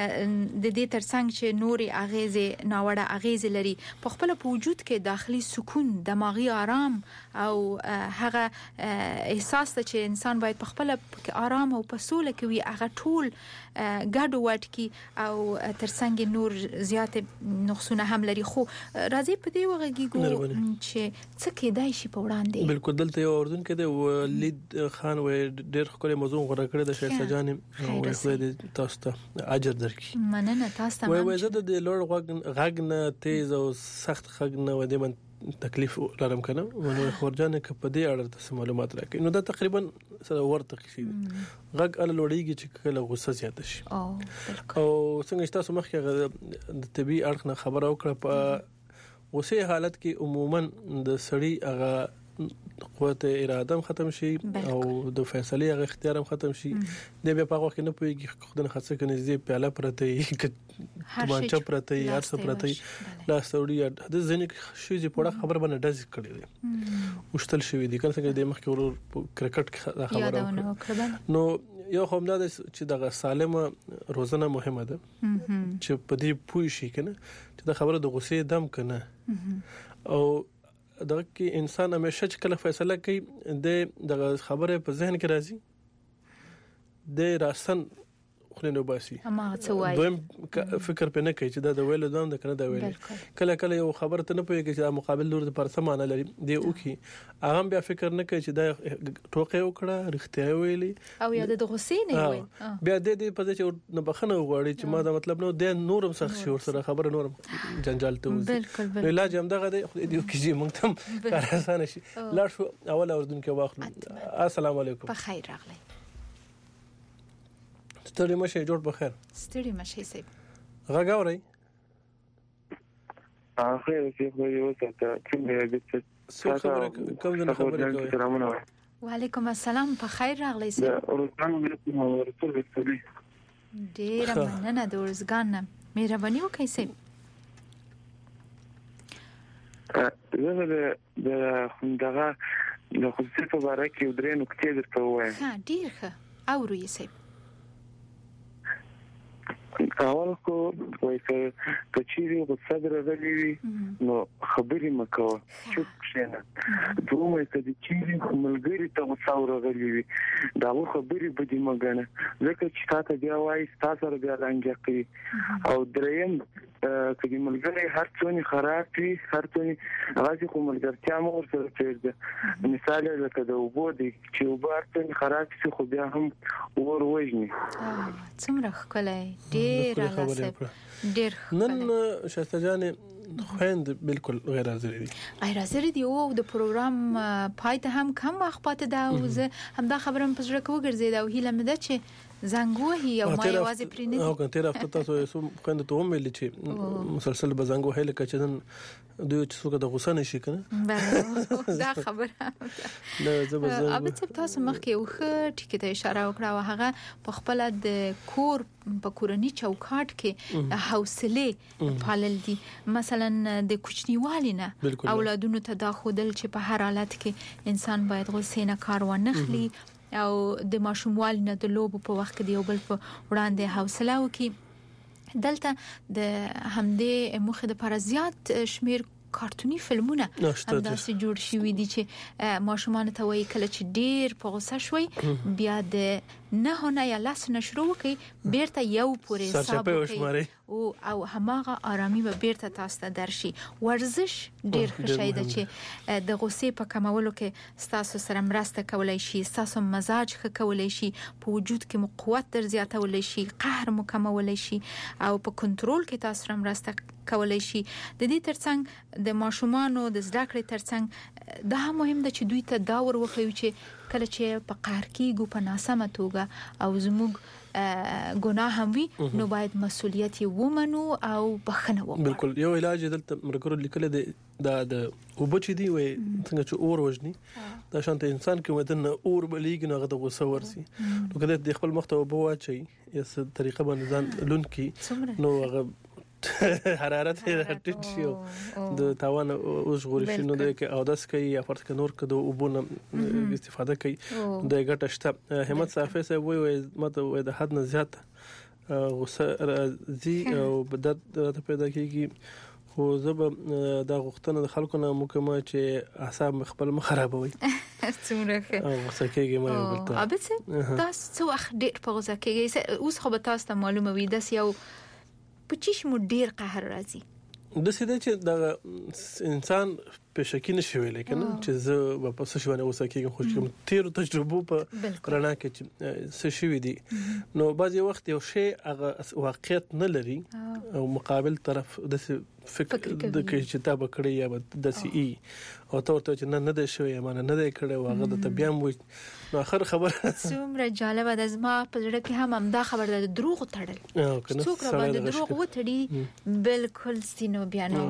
د دې ترڅنګ چې نوري اغیزه ناوړه اغیزه لري په خپل په وجود کې داخلي سکون دماغي آرام او هغه احساس چې انسان باید په خپل آرام او په سوله کې وي هغه ټول ګډ وډ کی او ترڅنګ نور زیات نقصونه هم لري خو راځي په دې وغږیږو چې څه کېدای شي په وړاندې بالکل دلته یو اردن کې د ولید خان و ډېر خپل موضوع غوړه کړې د شیخ سجان خو دې تاسو ته اجر درکړي مننه تاسو ته وای وای زه د لوړ غږ نه تیز او سخت غږ نه و دې من تکلیف لرم کنه ونو خورجانه ک په دې اړه تاسو معلومات راکړئ نو دا تقریبا سره ورته شي غږ ال لوړیږي چې کله غوسه زیات شي او څنګه تاسو مخکې د طبي اړخ نه خبر او کړ په غوسه حالت کې عموما د سړی هغه قوت اراده ختم شي او د فیصله هغه اختیار هم ختم شي د بیا په وخت نه پويږي خدای خاصه کنه زی پیاله پرته تمانچه پرته یار څه پرته لا سوري د ځینې شي چې په خبر باندې ډز کړی دی وشتل شوی دی کنه څنګه د مخ کې ورو کرکټ خبره نو یو هم دا چې د سالمه روزنه مهمه ده چې په دې پوي شي کنه چې د خبره د غصې دم کنه او دغه کې انسان همیشه چې کله فیصله کوي د دغه خبره په ذهن کې راځي د راستن خلینو باسي اما څه وایي دویم فکر په نه کوي چې دا د ویل دوام د کنه دا ویل کله کله یو خبره ته نه پوهیږي چې مقابل لور د پر سمانه لري دی او کی هغه بیا فکر نه کوي چې دا ټوکې وکړه رښتیا ویلي او یا د غصې نه وي بیا د دې په دې چې نه بخنه وغواړي چې ما دا مطلب نو د نورم سخت شي ور سره خبره نورم جنجال ته وځي علاج هم دغه دی خو دې کیږي مونږ ته کار آسان شي لا شو اول اردن کې واخلو السلام علیکم په خیر راغلی ستړي مشه جوړ بخیر ستړي مشه سي غاګوري اخر کې خو یو څه څنګه دې څه خبره کوم نه خبره کوي وعلیکم السلام په خیر راغلی سي ورځان مې کوم ورته وکړي ډیر مننه د ورځګان مهرباني وکړئ سي زه د همدغه د خصوصي په اړه کې درې نکتې درته وایم ها ډیر ښه اورو یې سي اول کو وای چې کچېری غوسه درغلي نو خبرې مکوه چوپ شینه دومره چې چیرې ملګری ته غوسه ورغلي وي دا خبرې به دې مګنه ځکه چې تاسو بیا وایي تاسو سره بیا رانګه کوي او دریم کله ملګری هر څونی خراب وي هر څونی هغه خو ملګرتیا مو سره چیرته مثال لکه د وبو دي چې وبو هر څونی خراب شي خو بیا هم ور وژني څومره ښکلی ډیر راځي ډیر نن شاسته جان خويند بالکل غیر حاضر دي غیر حاضر دي او د پروګرام پای ته هم کم وخت پاتې ده او زه هم دا خبره په زړه کې وګرځیدا او هیله مې ده چې زنګو هي او ما یوازې پرې نه او کنه هفته تاسو یو خويند ته هم ویل چې مسلسل به زنګو هله کچ نن دوی چې څوک د غوسه نشي کنه دا خبره نه زبر اب څه تاسو مخکې وخه ټکی ته اشاره وکړه او هغه په خپل د کور په کورنی چوکاټ کې حوصله پالل دي مثلا د کوچنیوالي نه اولادونو ته دا خودل چې په هر حالت کې انسان باید غوسه نه کار ونخلي او د ماشوموال نه د لوب په وخت کې یو بل په وړاندې حوصله وکي دلته د همدې مخه د پرزيات شمیر کارتونی فلمونه همداسې جوړ شوي دي چې ماشومان ته وایي کله چې ډیر په غوسه شوي بیا د نه نه یا لاس نشرو کوي بیرته یو پورې حساب کوي او او هماغه آرامي به بیرته تاسو ته درشي ورزش ډیر ښه دی چې د غوسې په کمولو کې تاسو سره مرسته کولای شي تاسو مزاج ښه کولای شي په وجود کې مو قوت در زیاتولای شي قهر مو کمولای شي او په کنټرول کې تاسو سره مرسته کولای شي د دې ترڅنګ د ماشومانو د زده کړې ترڅنګ دا مهم ده چې دوی ته دا ور وښیو چې کله چې په قهر کېږو په ناسمه توګه او زموږ ګناه هم وي نو باید مسؤلیت ومنو او بخنه وکړو بالکل یو علاج دلته مرګرو لیکل دی دا د وبچ دی وي څنګه چې اور وژني دا شانته انسان کې ودن اور بلیږي نو غته غوسه ورسي نو کله د خپل مخ ته وبو واچي یا څه طریقه باندې ځان لون کی نو هغه حرارت ټیټ شي د تاوان اوس غوړي شي نو د او داس کوي یا فرض ک نور کده وبونه استفاده کوي د ګټه شته همت صافي سه وي وي مته د حد نه زیات غوسه راځي او بدت پیدا کیږي خو زب دا غوښتنه د خلکو نه مکمه چې اعصاب خپل مخربوي څومره غوسه کیږي مې ورته ابته تاسو څو اخ ډیر په غوسه کیږي اوس خو به تاسو ته معلومه وي د یو پچیش مو ډیر قهر راځي د سیده چې د انسان په شکی نشي ویل کنه چې زه په څه شي باندې وسه کېږم خو چې تیر تجربه په رڼا کې چې څه شي دي نو بعضي وخت یو شی هغه واقعیت نه لري او مقابل طرف د فکر د کې چې تا بکړی یا د سی ای او ته ورته نه نه د شوی معنی نه د کړه واغه د طبيعم وي نو اخر خبر څومره جالب ده زما په زړه کې هم هم دا خبر ده دروغ تړل څوک را باندې دروغ وتړي بالکل سينو بیانو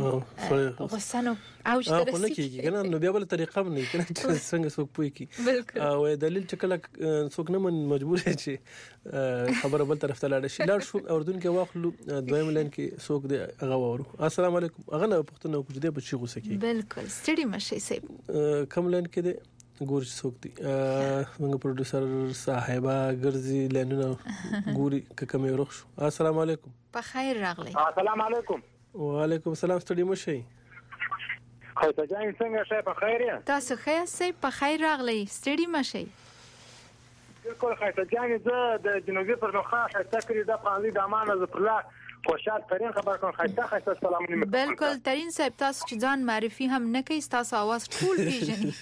غسنو او چې خو نه کیږي کنه نو بیا بل طریقه نه کنه چې څنګه څوک پوي کی او دلیل چې کله څوک نه من مجبور چې خبره بل طرف ته لاړ شي لاړ شو اردن کې واخلو دویم لین کې څوک دی هغه ورو السلام علیکم هغه نه پښتنه کوم دې په شي غوسه کی بالکل ستړي مشه سي کوم لین کې دی ګور څوک دی موږ پروډوسر صاحبہ ګرځي لینونه ګوري کمه روښ شو السلام علیکم په خیر راغلی السلام علیکم وعلیکم السلام ستړي مشه خیرته جان څنګه شې په خیر یې تاسو خیر سي په خیر راغلی ستړي مشه بالکل خیرته جان زه د جنوبي پرنخا خیرته کړی د قانوني د امانه زپلا خوشحال ترين خبر کوم خیرته خیرته سلام علیکم بالکل ترين صاحب تاسو چې ځان معرفي هم نه کوي تاسو आवाज ټول پیژني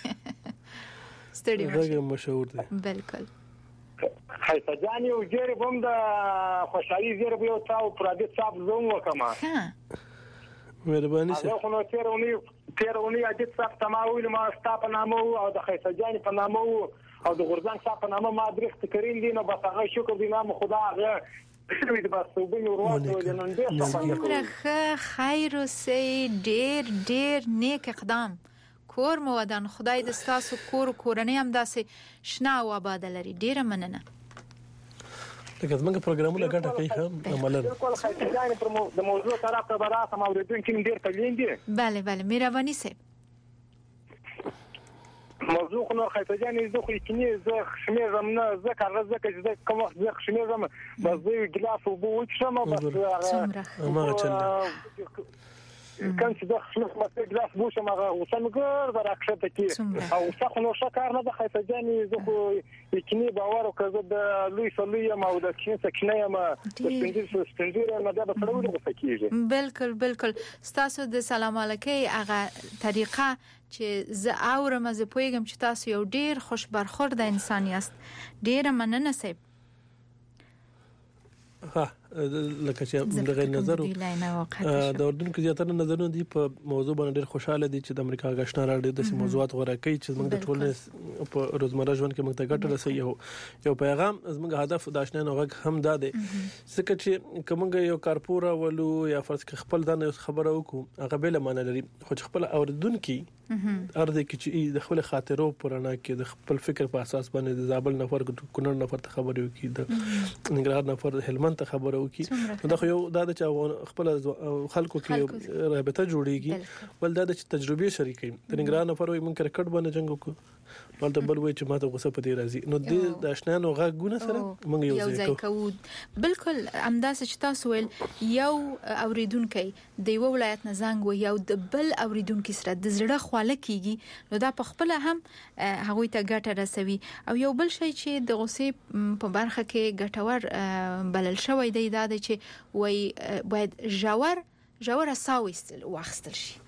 ستړي مشه مشهور دی بالکل خیرته جان یو جری بم د خوشحالي زیره یو تاو پرادي صاحب زوم وکما ها مهرباني سه خو نو تیرونی تیرونی اجت صاحب تماویل ما ستاپ نامو او د خیرته جان په نامو او د غرزان صاحب په نامو ما درخت کرین دي نو بس هغه شکر دی نام خدا هغه دوی د باسوبې ورواته د نن دې څومره خیر او سي ډیر ډیر نیک اقدام کور مو ودان خدای د تاسو کور کورنۍ هم داسې شنه او آباد لري ډیره مننه لکه څنګه پروګرامونه ګټه کوي هم عملاً بالکل خیرته جان پر د موضوع طرف ته برات موریدون کې ډیر تلین دي bale bale مهرباني سه موضوع نو خیرته جان زه خو کې زه شمېرم نه زه کار زه کې کوم وخت زه شمېرم بس زه ګلاس او بو وچم بس ما چل كان چې د خپل مته ګلاس بوشم هغه وسمګر برکشته کی او څه نو شکر نه د خیرته جان زه خو یقیني باور وکړم د لوی فلوی ما او د کین سکنه ما د سپنجیر سپنجیر نه د بسړو د سکیږي بالکل بالکل تاسو د سلام علیکي هغه طریقه چې زه اورم زه پوهیږم چې تاسو یو ډیر خوش برخورد انسان یاست ډیر مننه سه ها لکه چې دغه نظر د اردن کې زیاتره نظرونه دي په موضوع باندې ډېر خوشاله دي چې د امریکا غشنا راډیو د موضوعات غوړه کوي چې موږ د ټولنې په روزمره ژوند کې موږ ته ګټه رسوي. یو پیغام زموږ هدف د آشنا نوغه هم دا دی ځکه چې کومه یو کارپورا ولو یا فرض کې خپل ځان یو خبره وکړو هغه بل معنی لري خو خپل اوردونکو ارده کې چې د خپل خاطرو پرانا کې د خپل فکر په اساس باندې د زابل نفر کونړ نفر ته خبرې وکړي د ننګرهار نفر هلمند ته خبرې وکړي دا خو یو دا چې خپل خلکو کې رابطه جوړيږي ول دا چې تجربه شریکي د ننګرهار نفر وي مونږ کرکټ باندې جنگ وکړو ول د بل وی چې ماته غوسه پدې راځي نو د آشنانو غږونه سره مونږ یو ځای کوو. بالکل امداس چې تاسو ول یو اوریدونکو د یو ولایت نه زنګ و یو د بل اوریدونکو سره د زړه خواله کیږي نو دا په خپل هم هغه ته ګټه رسوي او یو بل شی چې د غوسې په برخه کې ګټور بلل شوی دی دا چې وای باید جوړ جوړه ساويستل واخستل شي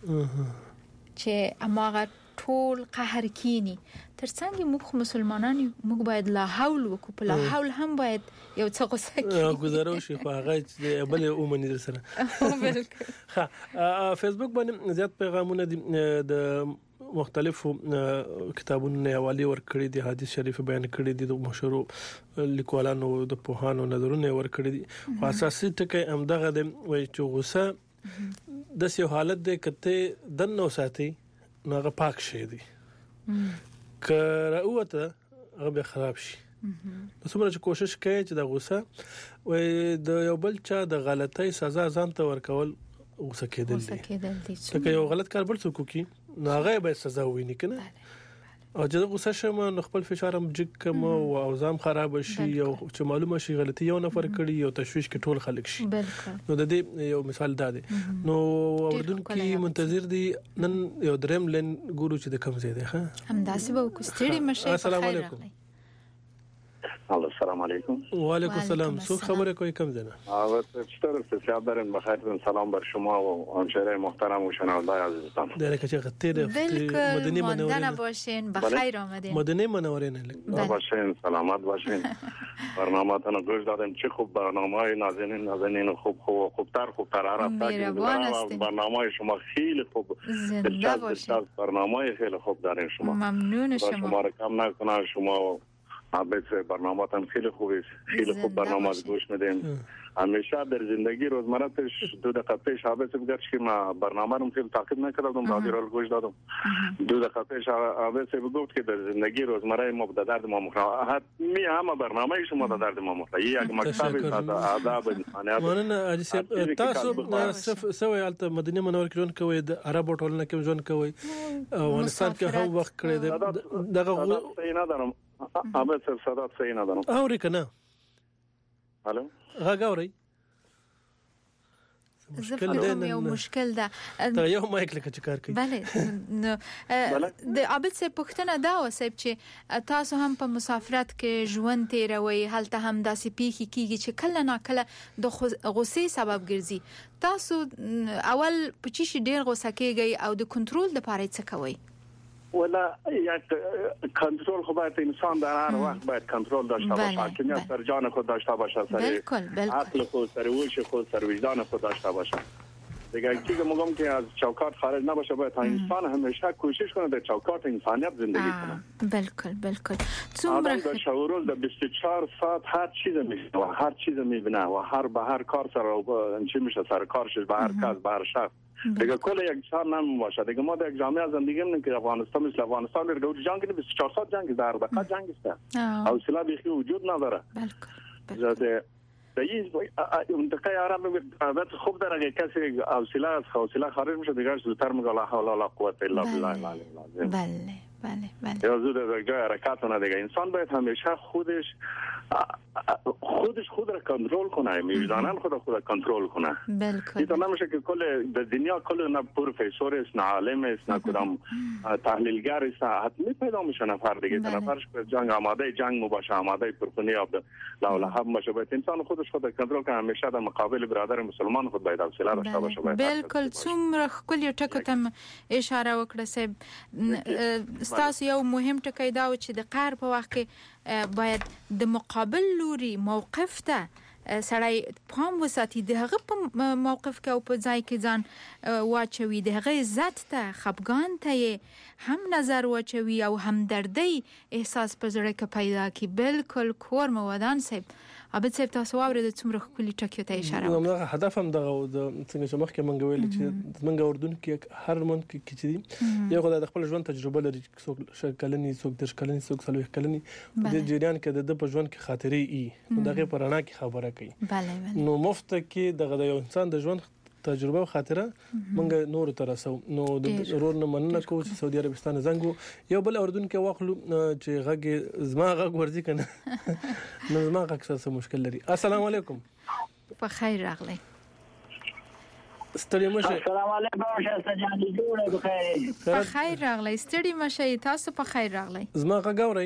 چې اماغه ټول قهر کینی ترڅنګ موږ مسلمانان موږ باید لا حول وکړو په لا حول هم باید یو څه غوسه کیږي گزارو شي خو هغه بل اومني در سره بالکل. ها فیسبوک باندې زیات پیغامونه دي د مختلفو کتابونو حواله ورکړي دي حدیث شریف بیان کړي دي د مشهور لیکوالانو د پوهانو نظرونه ورکړي دي خو اساسي ټکی همدغه دی وای چې غوسه د سیو حالت د کته دنو ساتي نو هغه پاک شي دي که راوته هغه به خراب شي. نو څومره چې کوشش کوي چې د غوسه وای د یو بل چا د غلطۍ سزا ځان ته ورکول غوسه کېدل دي چې یو غلط کار بل څوک کوي نو هغه به سزا ویني کنه او چې غوسه شم نو خپل فشار هم جګ کم او اوزام خراب شي او چې معلومه شي غلطي یو نفر کړي او تشويش کې ټول خلک شي. نو د دې یو مثال دا دی نو اوردونکو منتظر دي نن یو دریم لن ګورو چې د کم زیاده ها هم داسې به وکستړي مشه. السلام علیکم. السلام علیکم. و علیکم السلام. سو خبره کوي کم زنه آ چطور استفاده دارین بخیر سلام بر شما و همشهری محترم و شنوندگان عزیزتان. در که چه غتیر مدنی منوره باشین بخیر آمدین. مدنی منوره نه باشین سلامت باشین. برنامه‌تون گوش دادیم چه خوب برنامه نازنین نازنین خوب خوب خوبتر خوبتر عرفت برنامه شما خیلی خوب دلچسب برنامه خیلی خوب دارین شما. ممنون شما. شما را کم نکنه شما البته برنامه‌تان خیلی خوبه خیلی خوب برنامه گوش میدیم همیشه در زندگی روزمره پیش دو دقیقه پیش حابس بگرد که ما برنامه رو خیلی تعقیب نکردم رادیو رو گوش دادم دو دقیقه پیش حابس بگفت که در زندگی روزمره ما به درد ما مخوره حتمی همه برنامه شما به درد ما مخوره یک مکتب آداب انسانیت مولانا حاجی صاحب تاسو سوي الته مدینه منور کې ژوند کوي د عرب ټولنه کې ژوند کوي افغانستان کې هم وخت کړی دغه نه دارم ابد سر صدات صحیح نه دارم اوري کنه الو غا اوري مشکل ده یو مشکل ده ته یو مایک لکه چکار کوي بله د عابد سه پښتنه دا وسب چې تاسو هم په مسافرت کې ژوند تیروي هلته هم داسې پیخي کیږي چې کله نا کله د غوسې سبب ګرځي تاسو اول په چی شي ډیر غوسه کیږي او د کنټرول لپاره څه کوي ولا یک کنترل خو باید انسان در هر وقت باید کنترل داشته باشه حاکمیت سر جان خود داشته باشه سر عقل خود سر هوش خود سر وجدان خود داشته باشه دیگه چیزی میگم که از چوکات خارج نباشه باید انسان همیشه کوشش کنه در چوکات انسانیت زندگی کنه بالکل بالکل آدم در شعور در بیست و چهار ساعت هر چیز میبینه و هر چیز میبینه و هر به هر کار سر چی میشه سر کارش به هر کس به هر شخص دیگه کل یک شهر نمی باشه دیگه ما در یک جامعه زندگی میکنیم که افغانستان مثل افغانستان در دور جنگ بیست و چهار ساعت جنگ در دقیقه جنگ است حوصله بیخی وجود نداره بالکل در این منطقه عرب البته خوب داره اگه کسی حوصله از حوصله خارج میشه دیگه زودتر میگه لا حول ولا قوه الا بالله العلی العظیم بله بله بله یا زود در جای حرکت نه دیگه انسان باید همیشه خودش خودش خود را کنترل کنه میزانن خود خود کنترل کنه بالکل این نمیشه که کل در دنیا کل نه پروفسور است نه عالم است نه کدام تحلیلگر است حتمی پیدا میشه نفر دیگه نفرش به جنگ آماده جنگ مباشه آماده پرخونی اب لا لحب باشه باید انسان خودش خود کنترل کنه همیشه در مقابل برادر مسلمان خود باید حوصله داشته باشه بالکل څومره کلی ټکو ته اشاره وکړه سه تاسو یو مهم ټکی دا و چې د قهر په وخت کې باید د مقابل لوري موقف ته سړی پام وساتي د هغه په موقف کې او په ځای کې ځان واچوي د هغه عزت ته خپګان ته هم نظر واچوي او همدردی احساس پر زړه کې پیدا کی. بالکل کور مودان صاحب ابد صاحب تاسو واورید څومره کلی ټکیو ته اشاره وکړه. نو هدف هم دغه د څنګه چې مخکې مونږ ویل چې مونږ اردن کې هر مونږ کې چې یو خدای د خپل ژوند تجربه لري څوک کلنی څوک درش کلنی څوک سلوي کلنی د جریان کې د په ژوند کې خاطرې ای دغه پرانا کې خبره کوي. بله نو مفت کې دغه یو انسان د ژوند تجربه او خاطره مونږ نور ترسو. نو د ضرور نه مننه کو چې سعودي عربستان زنګو یو بل اردن کې واخلو چې غږ زما غږ ورځي کنه نو زما غږ څه مشکل لري. السلام علیکم. په خیر راغلی. ستړي مشه. السلام علیکم شاسته جان جوړه بخیر. په خیر راغلی. ستړي مشه. تاسو په خیر راغلی. زما غږ اورئ؟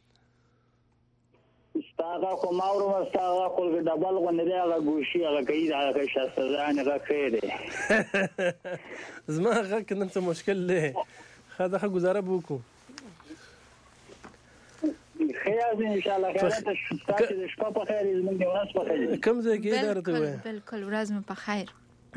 استاغه کوماورو استاغه کول ډبل غونډه هغه ګوشي هغه کوي هغه شاسته ځان هغه خیره زما هغه کنه څه مشکل له خاطر گزاره وکړو خیر ان شاء الله خیر ته شپه د شپه په خیر زموږ د ورځ په خیر کوم ځای کې اداره ته وای بالکل ورځ مې په خیر.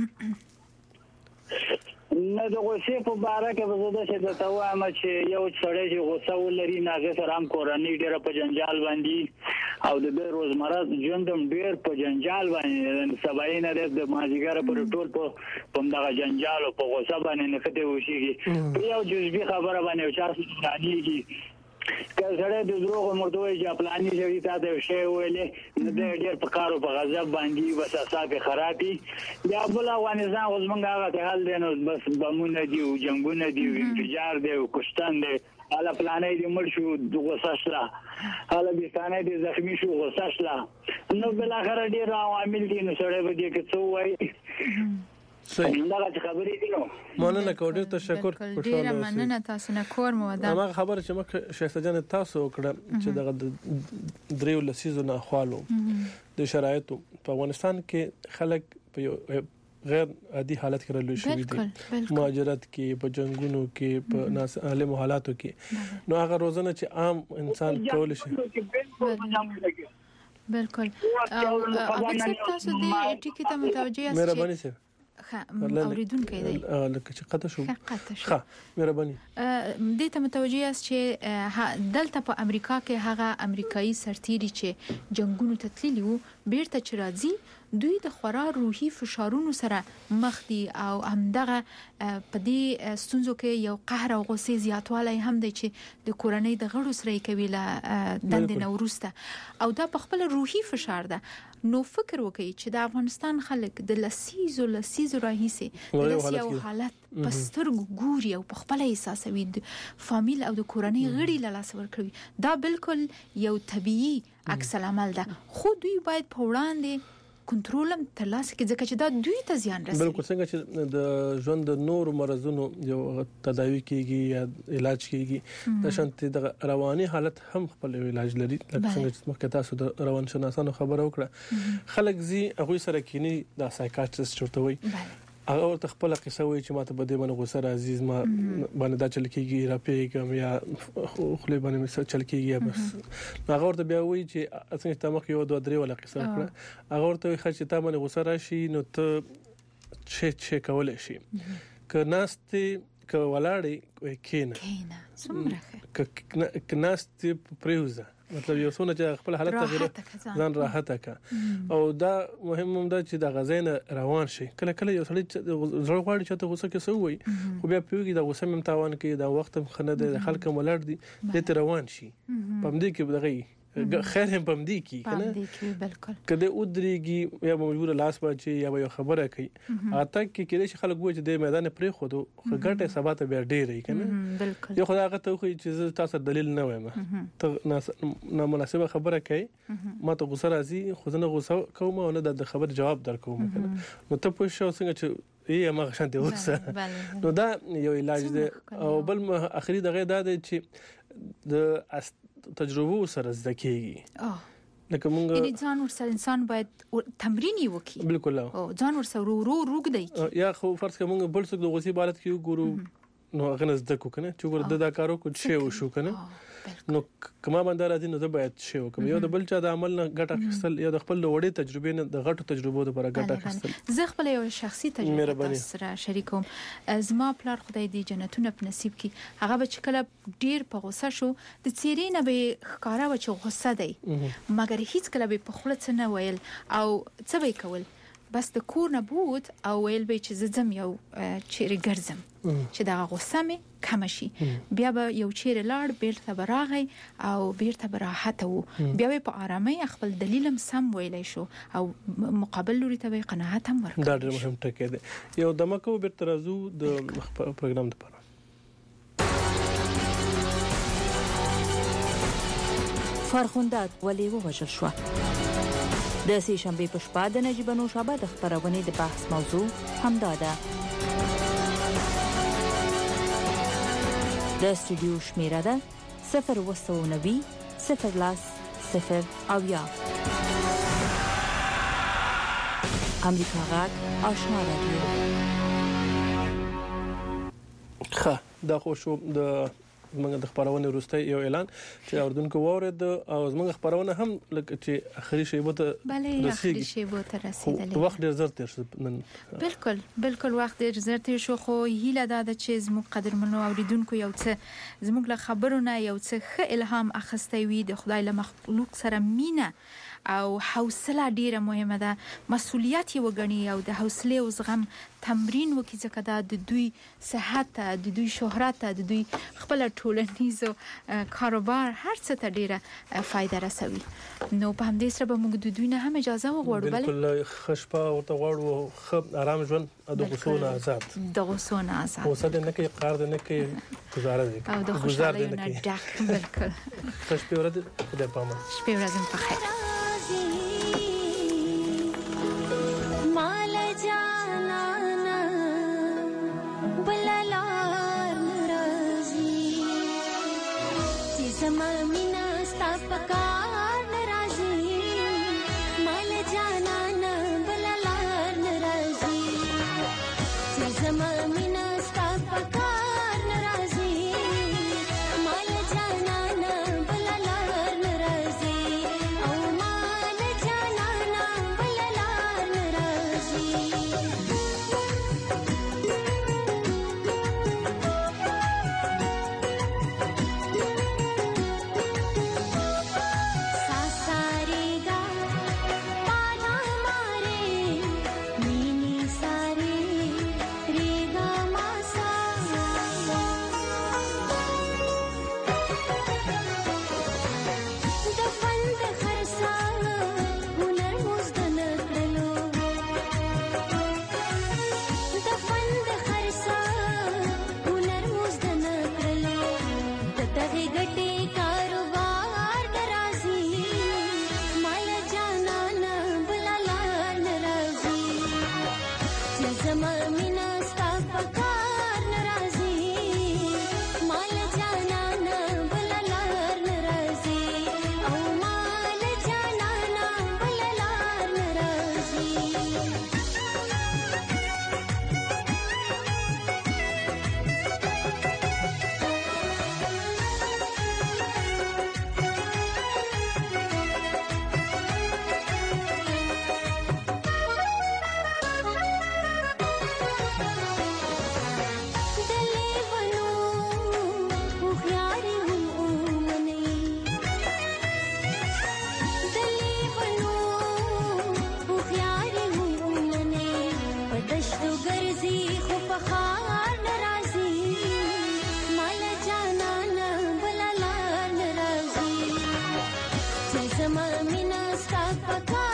نه د غوسې په باره کې به زه داسې درته وایم چې یو سړی چې غوسه ولري نو هغې سره هم کورنۍ ډېره په جنجال باندې او د ده روزمره ژوند هم ډېر په جنجال باندې سبایي نه دی د مازدیګره پورې ټول په همدغه جنجال او په غوسه باندې نښتې اوسېږي. په یو جزبي خبره باندې یو چا سره رانیږي که سړی د دروغو مرته وایي چې فلاني سړي تا ته یو شی ویلې نو دی ډېر په کار او په غضب باندې بس اعصاب یې خراب وي. بیا بل افغانستان خو زموږ هغه حال دی نو بس بمونه دي او جنګونه دي او انفجار دی او کشتن دی حالا فلانی دی مړ شو غوسه شله حالا بیستانی دی زخمی شو غوسه شله نو بالاخره ډېر عوامل دي نو سړی به دې که څه ووایي. صحیح. دا چې خبرې دي نو مننه کوم ډېر تشکر. ډېر مننه تاسو نه کور مو ودان. هغه خبره چې مخ شایسته جان تاسو وکړه چې دغه دریو لسیزو نه خالو د شرایطو په افغانستان کې خلک په غیر عادي حالت کې رالوي شوی دي مهاجرت کې په جنگونو کې په ناس عالم حالاتو کې نو هغه روزنه چې عام انسان کول شي. بالکل. او هغه تاسو دې ټکی ته متوجه یاست. مهرباني سره اوریدونکو دی لکه چې قطه شو ښه مهرباني دې ته متوجه یاست چې دلته په امریکا کې هغه امریکایي سرتیري چې جنگونو ته تللي وو بیرته چې راځي دوی د خورا روحي فشارونو سره مخ دي او همدغه په دې ستونزو کې یو قهر او غوسې زیاتوالی هم دی چې د کورنۍ د غړو سره یې کوي له دندې نه وروسته او دا په خپل روحي فشار ده. نو فکر وکړئ چې د افغانستان خلک د لسیزو لسیزو راهیسې د داسې یو حالت په سترګو ګوري او په خپله احساسوي د فامیل او د کورنۍ غړي له لاسه ورکوي. دا بالکل یو طبیعي عکس العمل ده خو دوی باید په وړاندې کنټرول هم ترلاسه کړي ځکه چې دا دوی ته زیان رسوي. بالکل څنګه چې د ژوند د نور مرزونو یو تداوی کیږي یا علاج کیږي د شانتي د رواني حالت هم خپل علاج لري. لکه څنګه چې مخکې تاسو د روان شناسانو خبره وکړه خلک زی هغه سره کینی د سایکاټریست چورته وي هغه ورته خپل قصه وایي چې ماته بده باندې غوسه راځي ما باندې دا چل کیږي را پیګم یا خپل باندې چل کیږي بس هغه ورته بیا وایي چې څنګه تمخ یو دوه درې ولا قصه کړه هغه ورته وایي چې تا باندې غوسه راشي نو ته چې چې کول شي ک ناستي ک ولاړی کینه کینه څومره ک ناستي پریوزه مطلب یو څونه چې خپل حالت تغیر ځان راحت کا او دا مهم هم دا چې د غزین روان شي کله کله یو سړی زړه غواړي چې ته غوسه کې سووي خو بیا پیوږي د غوسه مم تاوان کې دا وخت خنه د خلک ملړ دي د روان شي پم دې کې دغه خیر هم پم دې کې کنه پم دې کې بالکل کله ودرېږي یا مجبور لاس باچي یا یو خبره کوي اته کې کله چې خلک وایي چې د میدان پرې خو دو غټه سبات بیا ډېرې کنه بالکل یو خدای هغه ته خو چې تاسو دلیل نه وایم ته نامناسبه خبره کوي ما ته غوسه راځي خو زه نه غوسه کوم او نه د خبر جواب درکوم کنه نو ته پوه شو څنګه چې ای ما شانتي وسه نو دا یو علاج دی او بل اخري دغه دا دی چې د تجربه سره زکیږي اه لکه مونږ یعنی ځان ورسره انسان باید تمرین وکړي. بالکل او ځان ورسره ورو ورو روګ دی یا خو فرض کوم بل څه د غوسې حالت کې ګورو نو هغه زده کو کنه چې ورته دا کارو کو شی وشو کنه نو کما باندې راځي نو د باید شی وکم یو د بل چا د عمل نه ګټه اخیستل یا د خپل وړې تجربې نه د غټو تجربو لپاره ګټه اخیستل. زه خپل یو شخصي تجربه سره شریکوم. زما پلار خدای دې جنتونه په نصیب کړي هغه به چکله ډیر په غوسه شو د چیرې نه به ښکارا و چې غوسه دی مګر هیڅ کله به په خپل څه نه ویل او څه به کول بس د کور نه بوت او ویل به چې زم یو چیرې ګرځم چې دا غوسه مې کم شي بیا به یو چیرې لاړ بیرته براغی او بیرته براحت وو بیا به په آرامۍ خپل دلیلم سم ویلای شو او مقابل لوري ته به قناعت هم ورکړ. دا ډېر مهم ټکی دی. یو دمکو بیرته راځو د پروګرام لپاره. فرخنده ولې ووژل شو؟ د سې شنبې په شپه د نجیب نوشابه د خبرونې د بحث موضوع همدا ده. د استودیو شمیره ده صفر وسو نوي صفر لاس صفر اویا. امریکا غاک آشنا رادیو. ښه دا خو شو د زمونږ د خبرونه وروسته یو اعلان چې اوردونکو وورید او زمونږ خبرونه هم لکه چې اخري شیبه ته بلې اخري شیبه ته رسیدلې وخت ډیر زر تیر شو نن. بالکل بالکل وخت ډیر زر تیر شو خو هیله ده چې زموږ قدرمنو اوریدونکو یو څه زموږ له خبرونه یو څه ښه الهام اخیستی وي د خدای له مخلوق سره مینه او حوصله ډیره مهمه ده. مسؤلیت یې وګڼي او د حوصله او زغم تمرین وکړي ځکه دا د دوی صحت د دوی شهرت د دوی خپل ټولنیزو کاروبار هر څه ته ډیره فائدہ رسوي. نو په همدې سره به موږ د دوی نه هم اجازه وغواړو. بل بالکل خشپه او ته غواړو خو آرام ژوند د غوسونه آزاد د غوسونه آزاد غوسه نه کوي قرض نه کوي گزاره دي او د خوشحالۍ نه ډک. بالکل خشپه ورځ خدای پامه شپه ورځ په خیر. Sama mina sta paka